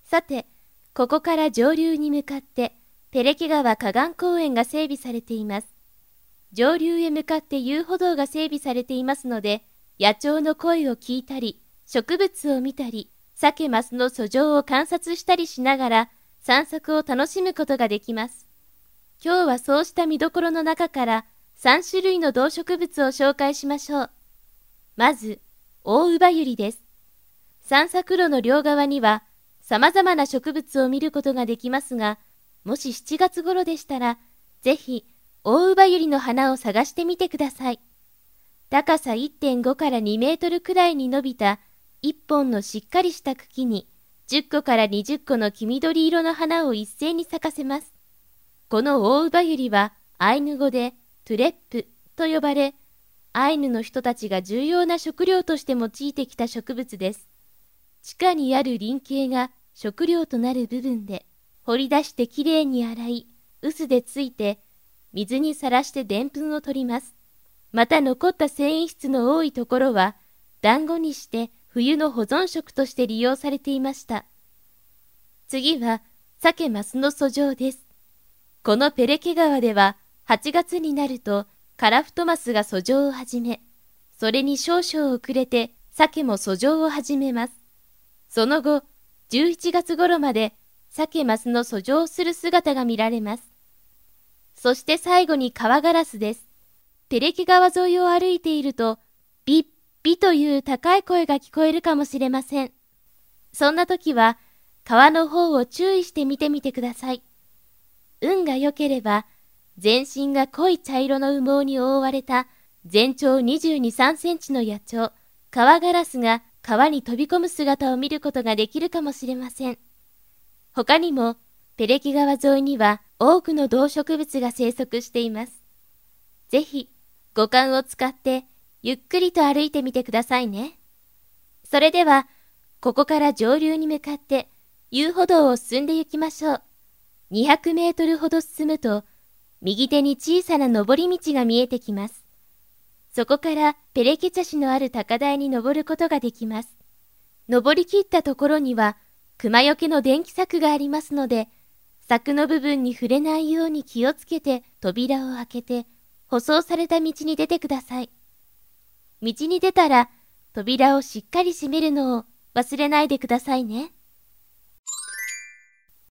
さて、ここから上流に向かって、ペレケ川河岸公園が整備されています。上流へ向かって遊歩道が整備されていますので、野鳥の声を聞いたり、植物を見たり、サケマスの遡上を観察したりしながら、散策を楽しむことができます。今日はそうした見どころの中から、3種類の動植物を紹介しましょう。まず、オオウバユリです。散策路の両側には、様々な植物を見ることができますが、もし7月頃でしたら、ぜひ、オオウバユリの花を探してみてください。高さ 1.5 から2メートルくらいに伸びた1本のしっかりした茎に10個から20個の黄緑色の花を一斉に咲かせます。このオオウバユリはアイヌ語でトゥレップと呼ばれ、アイヌの人たちが重要な食料として用いてきた植物です。地下にある輪茎が食料となる部分で、掘り出してきれいに洗い、臼でついて、水にさらしてでんぷんを取ります。また残った繊維質の多いところは、団子にして冬の保存食として利用されていました。次は、サケマスの遡上です。このペレケ川では、8月になると、カラフトマスが遡上を始め、それに少々遅れて、サケも遡上を始めます。その後、11月頃まで、サケマスの遡上する姿が見られます。そして最後に川ガラスです。ペレケ川沿いを歩いていると、ビッビという高い声が聞こえるかもしれません。そんな時は、川の方を注意して見てみてください。運が良ければ、全身が濃い茶色の羽毛に覆われた全長22、3センチの野鳥、川ガラスが川に飛び込む姿を見ることができるかもしれません。他にも、ペレケ川沿いには多くの動植物が生息しています。ぜひ、五感を使ってゆっくりと歩いてみてくださいね。それでは、ここから上流に向かって遊歩道を進んで行きましょう。200メートルほど進むと、右手に小さな登り道が見えてきます。そこからペレケ茶師のある高台に登ることができます。登り切ったところには、熊よけの電気柵がありますので、柵の部分に触れないように気をつけて扉を開けて、舗装された道に出てください。道に出たら、扉をしっかり閉めるのを忘れないでくださいね。